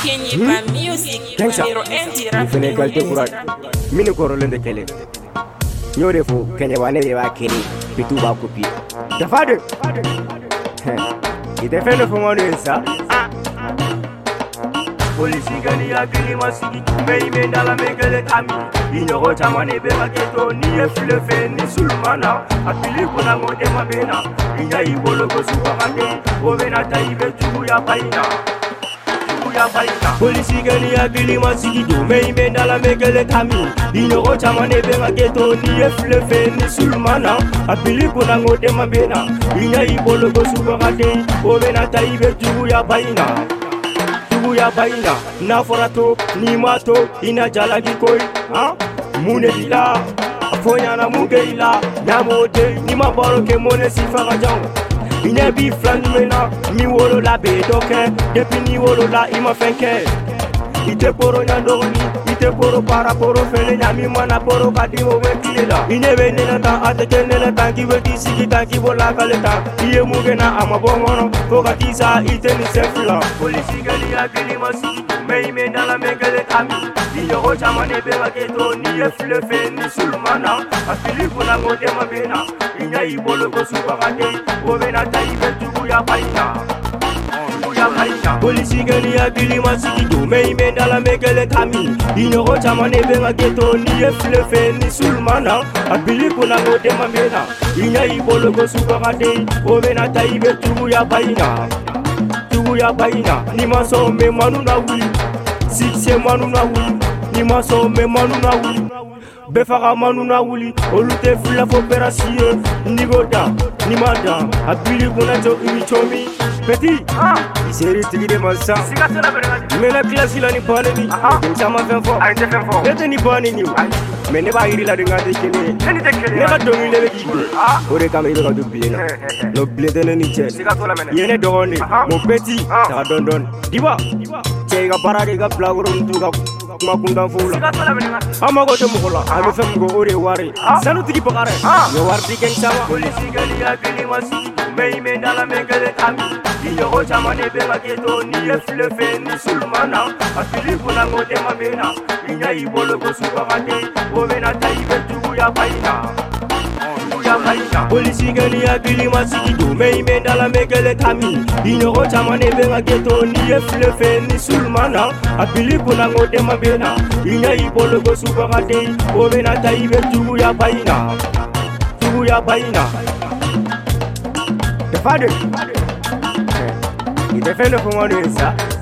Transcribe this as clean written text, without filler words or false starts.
Kenyiba Music, Miro Andy Rap. Senegal te kurat. Mini korole de kele. Nyore fo Kenyiba ne ba kini. Bitu ba kopi. Da fade. Ite fene fo ngone sa. Polisi gani ya kili masigi tume ime ndala megele tami Inyoro chamane be maketo ni efile fe ni sulmana Apili kuna ngode mabena Inya ibolo ko supamate Ovena taibe chugu ya paina Polisi gani ya kili masigi tume ime ndala megele tami Inyoro chamane be maketo ni efile fe ni sulmana Apili kuna ngode mabena Inya ibolo ko supamate Ovena taibe chugu ya paina ya baina na forato ni mato ina jalagi koi mune dila afonya na mugeila na mode ni maboro ke mone sifa jango ina bi flan mena ni wolo la be doke depuis ni wolo la ima fenke ite poro nyandoni ite poro para poro fele nyami mana poro kadi mo wekila ine bene na ta ateke na tanki weki sigi tanki bola kaleta iye mugena amabongono fokati sa ite ni sefla polisi gali ya kili masigi me ime ndala megele kami inyoro chamane be maketo ni efle fe ni sulmana afili kuna ngode mabena inya ibolo ko supakate obena taibe tugu ya paina Polisi gani ya kili masigi tume ime ndala megele kami Inyoro chamane be maketo ni efle fe ni sulmana Abili kuna ngode mabena inya ibolo ko supakate obena taibe tugu ya paina Ni maso me manu na wuli Sikse manu na wuli Ni maso me manu na wuli Befara manu na wuli Olute fula fo perasiye Nigoda, ni mada Abili kuna jo imichomi Petit, iseri tigi de malsa Mena klasi la ni pale ni Sama fenfo Nete ni bani ni Mene ba iri la denga dekele Neka dongi lebe kide Ore kama ibe ka dublena No blede ni chen Yene dogone Mo petit, taka don Diba, che ga parade ga plagoro ntuga Makunda fula Ama gote mukola Ame femgo ore ware Sanu tigi pakare Yo war diken sama Polisi gali ya kili masigi Me ime ndala megele kami Inyoro chamane be maketo ni efle fe ni sulmana Afili kuna ngode mabena Inya ibolo ko supakate Ovena taibe tugu ya paina Polisi gani ya kili masigi tume ime ndala megele kami Inyoro chamane be maketo ni efle fe ni sulmana Afili kuna ngode mabena Inya ibolo ko supakate Ovena taibe tugu ya paina Da fade. Ite fene fo ngone sa.